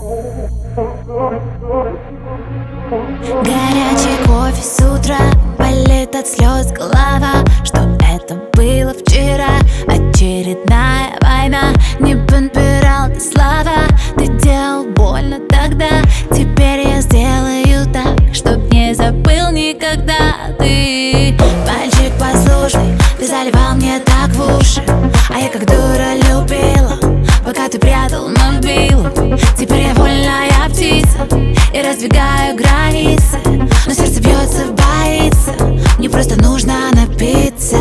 Горячий кофе с утра, болит от слез голова. Что это было вчера? Очередная война. Не подбирал ты слова, ты делал больно тогда. Теперь я сделаю так, чтоб не забыл никогда ты. Мальчик послушный, ты заливал мне так в уши, а я как дура любила, пока ты прятал мобилу. Теперь я вольная птица и раздвигаю границы, но сердце бьется, боится, мне просто нужно напиться.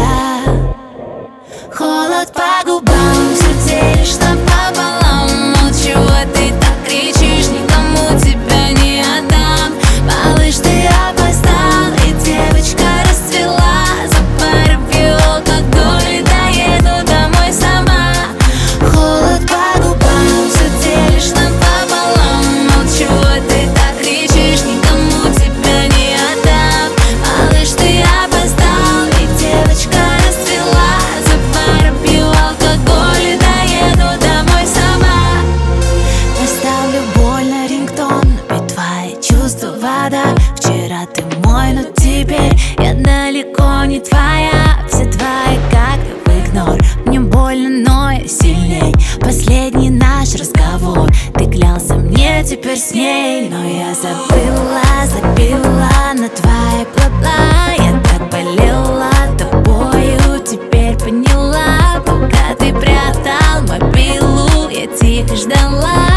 Холод по губам, все делишь напополам. Ну чего ты так кричишь, никому тебя не отдам. Малыш, ты опоздал, и девочка расцвела. За пару пью алкоголь и доеду домой сама. Холод по губам, все делишь напополам. Ну чего ты так кричишь, никому тебя не отдам. Малыш, ты опоздал, и девочка расцвела. За пару пью алкоголь и доеду домой сама. Поставлю боль на рингтон, ведь твои чувства вода. Вчера ты мой, но теперь я далеко не твоя. Все твои как в игнор. Мне больно, но я сильней. Последний наш разговор, ты клялся мне теперь с ней, но я забила на твои бла-бла. Я так болела тобою, теперь поняла. Пока ты прятал мобилу, я тихо ждала.